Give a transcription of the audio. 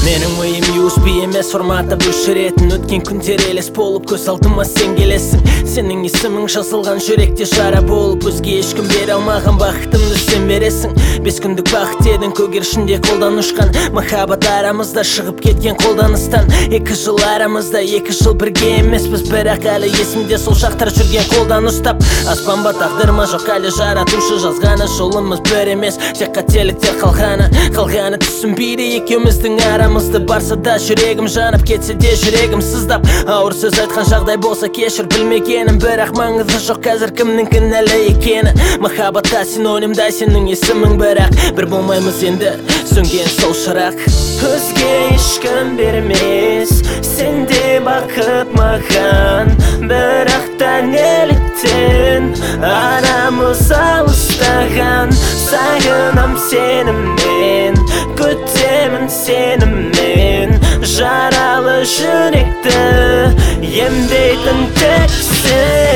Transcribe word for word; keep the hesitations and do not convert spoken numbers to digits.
Менің ойым ю эс би емес форматта өшіретін өткен күндер елес болып көз алдыма сен келесің. Сенің есімің жазылған жүректе жара болып өзге ешкім бере алмаған бақытымды сен бересің. Бес күндік бақыт едің көгершінде қолдан ұшқан, махаббат арамызда шығып кеткен қолданыстан. Екі жыл арамызда, екі жыл бірге емеспіз, бірақ әлі есімде сол шақтар жүрген қолдан ұстап. Аспан ба тағдыр ма жоқ әлі жаратушы жазғаны, жолымыз бір емес, тек қателіктер қалғаны. Қалғаны түсінбейді екеуміздің арамызды, барса да жүрегім жанып кетсе де жүрегім сыздап. Ауыр сөз айтқан жағдай болса кешір, білмегенім, бірақ маңызы жоқ қазір кімнің кінәлі екені. Махаббатта синонимдай сенің есімің, бірақ бір болмаймыз енді, сөнген сол шырақ. Өзге ешкім бермес сенде бақыт маған, бірақ та неліктен арамыз алыстаған. Сағынам сеніммен, күтемін сеніммен, жаралы жүректі емдейтін тек сен.